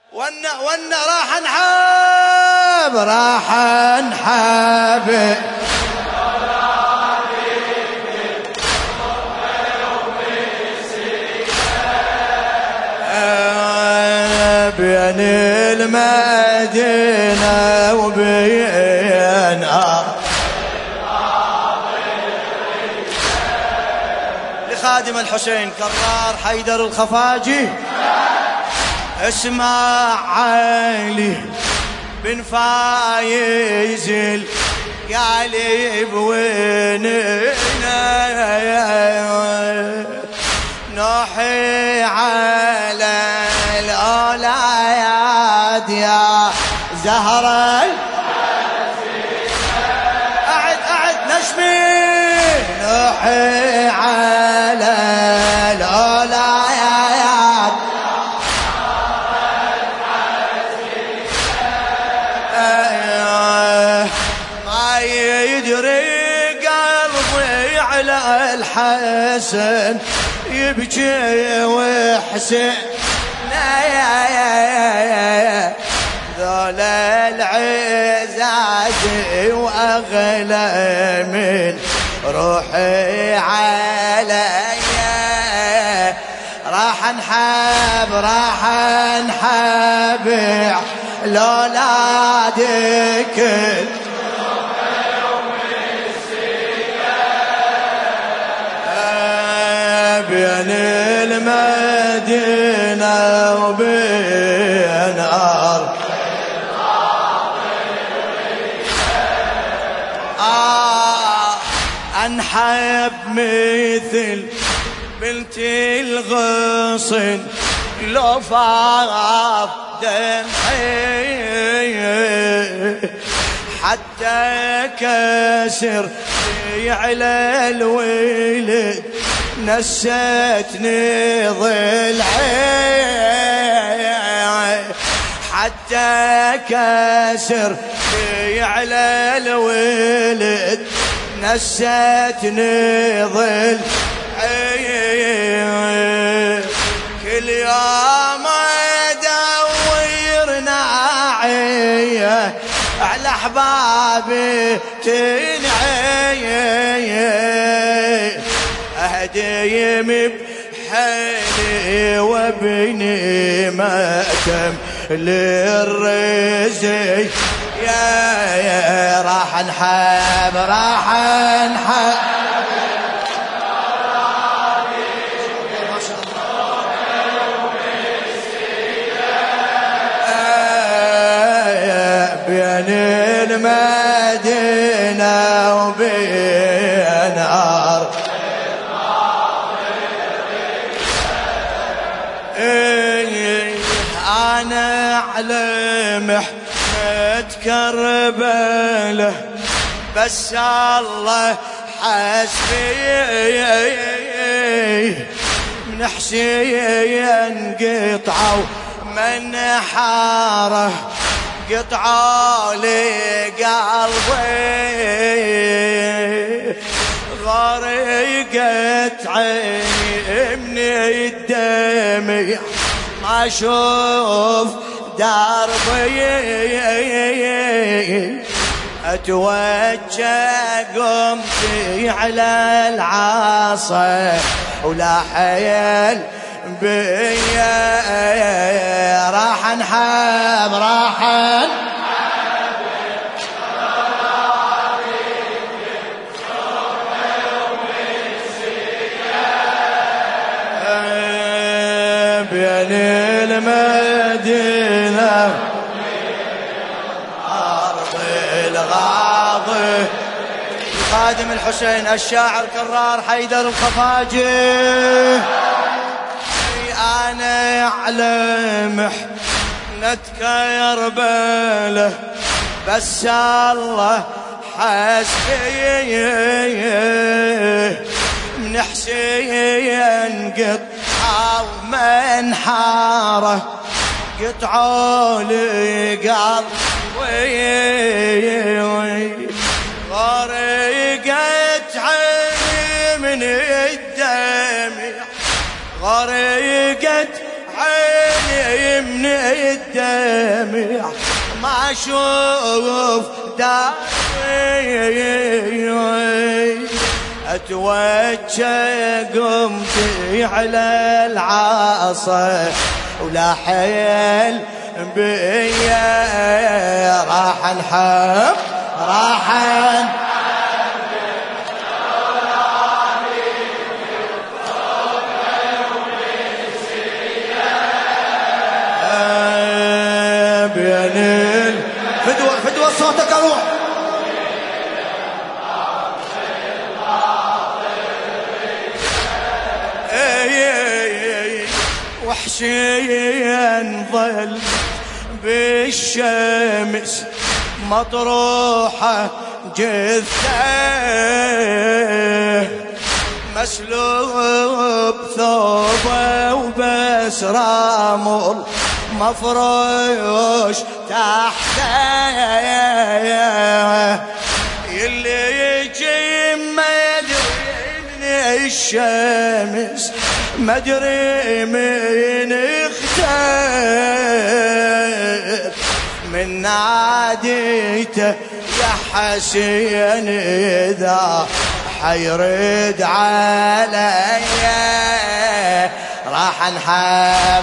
ونا راح نحب بين المدينة وبين لخادم الحسين كرار حيدر الخفاجي. اسمع علي بن فايز القالب ويننا نوحي على الأولاد يا زهرة أعد نشمي نوحي على الأولاد ما يدري قلبي على الحسن يبكي وحسين ذول العزاز واغلى من روحي علي. راح نحب لولادك بين المدينة وبين أنحب مثل بنت الغصن لو فاض دمعي حتى كسر على الولد نستني ضلعي حتى كسر على الولد نستني ضلعي. كل يوم ادور ناعية على احبابي تنعي أهديم بحيلي وابني مأتم للرزي يا راح نحب بين المدينة وبين أرض أنا على محنة كربله بس الله حسبي من حسين قطعوا من حاره قطعوا لي قلبي غرقت عيني من الدمع ما اشوف دربي اتوجه قمتي على العصا ولا حيل بيا راح نحب بين المدينة أرض الغاضي. خادم الحسين الشاعر كرار حيدر الخفاجي. أنا أعلم محنة كربله بس الله حسبي من حسين قطعوا من حاره قطعوا لي قلبي غرقت عيني من الدمع غرقت عيني من الدمع ما اشوف داعي اتوجه قمتي على العصا ولا حيل بيا راح نحب بين فدوة صوتك اروح وحشيا ظل بالشمس مطروحة جثة مسلوب ثوبه وبس رامل مفروش تحته يلي يجي ما يدري من الشمس ما ادري من اختار من ناديته يا حسين اذا حيرد علي راح نحب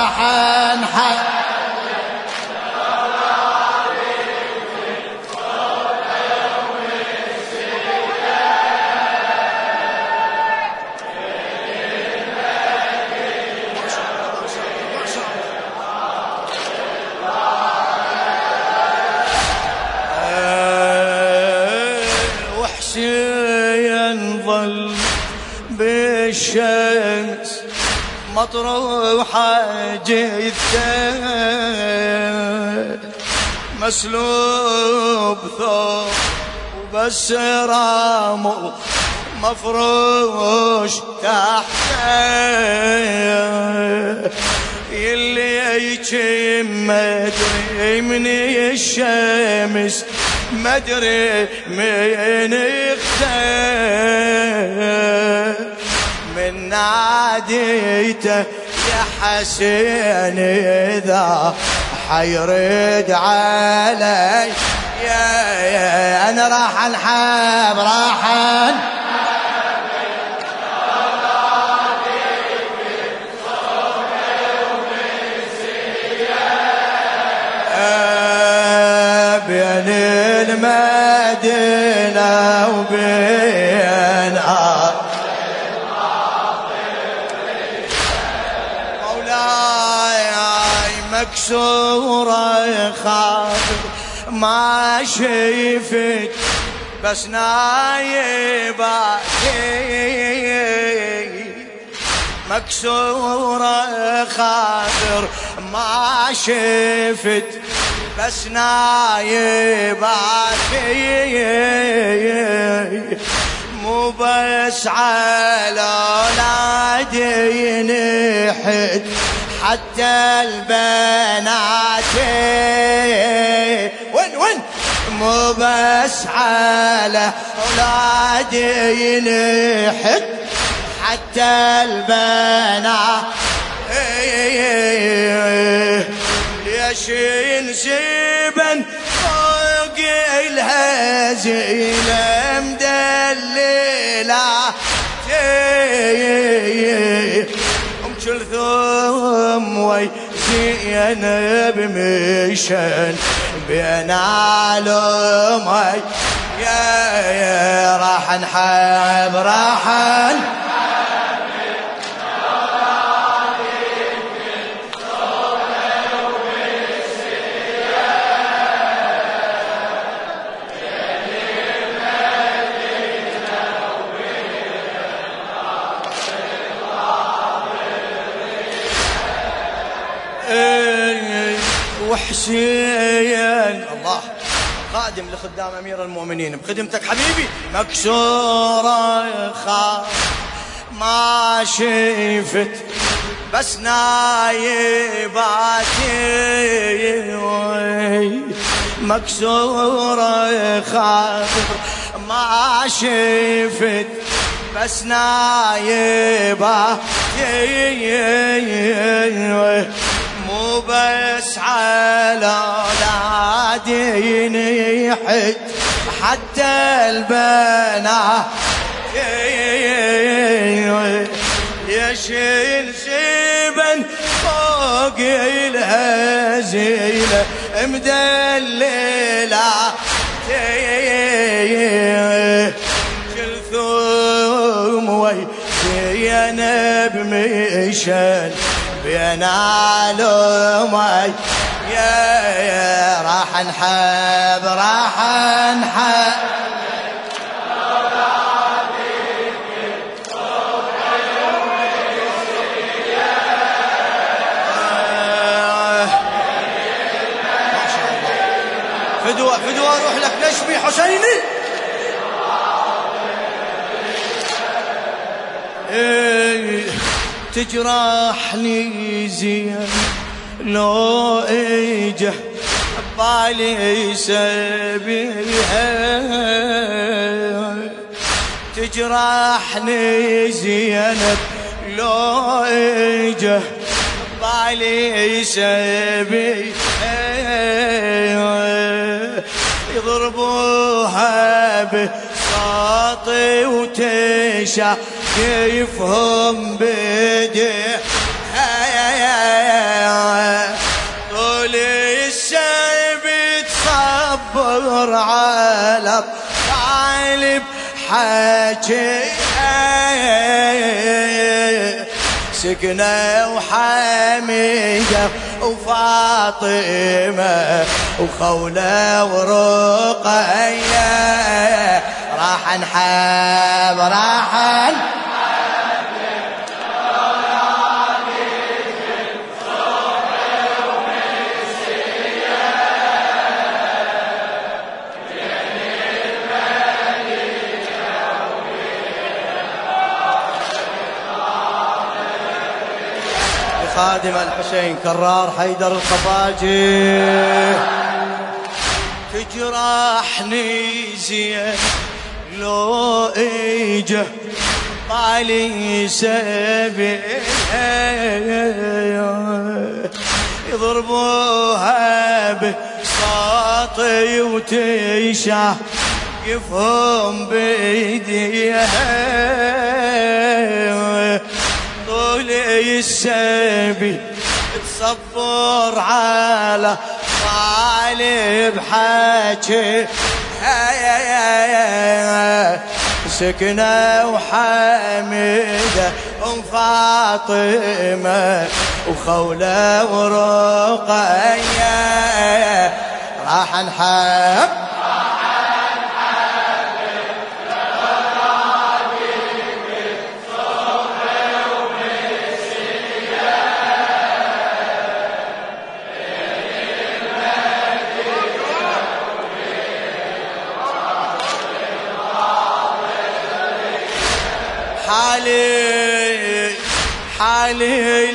ظل بالشمس مطروحة جثة مسلوب ثوب وبس رامل مفروش تحته يلي يجم مدري من الشمس مدري من اختار من ناديته يا حسين اذا حيرد علي يا انا راح نحب بين المدينة وبين مولاي مكسورة خاطر ما شفت بس نايباتي مكسورة خاطر ما شفت بس نايباتي مو بس على اولادي نحت حتى البنات وين مو بس على اولادي نحت حتى البنات ليش ينسبن فوق الهزيلة مدللة ام كلثوم وي زينب مشن بين علومي يا راح نحب وحسين الله قادم لخدام أمير المؤمنين بخدمتك حبيبي مكسورة خاف ما شفت بس نايباتي مكسورة خاطر ما شفت بس نايباتي مو وبس على اولادي نحت حتى البنات يشيل شيبا فوق الهزيلة مدللة كلثوم وزينب مشان بين علومي يا راح نحب فدوى اروح لك نشبي حسيني. تجرحني زين لو اجه بالي سبيها تجرحني زينب لو اجه بالي سبيها يضربوها بساطي وتشا كيفهم بدي طول الشيب تصبر على الطالب حكي سكنة وحميدة وفاطمة وخولة ورقية راح نحب خادم الحسين كرار حيدر الخفاجي. تجرحني زين لو اجه طالي سبيل يضربوها بساطي وتشا يفهم بيديها طول السبي تصبر على طالب حكي سكنة وحميدة فاطمة وخولة ورقية راح نحب حالي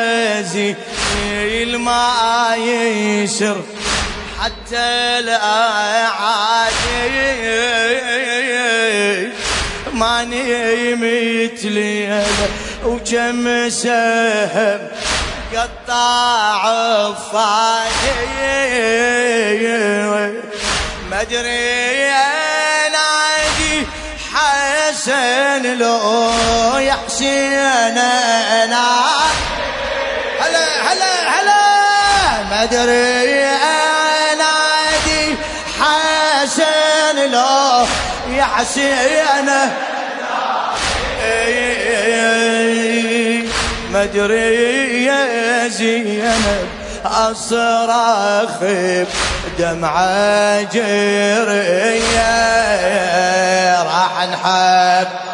الحزين ما يسر حتى الأعادي ما نمت ليلة وكم سهم قطع فادي ما ادري انادي حسن لو يا حسين انا هلا ما ادري انادي حسن لو يا حسين ما ادري يا زينب اصرخ بدمعة جرية راح نحب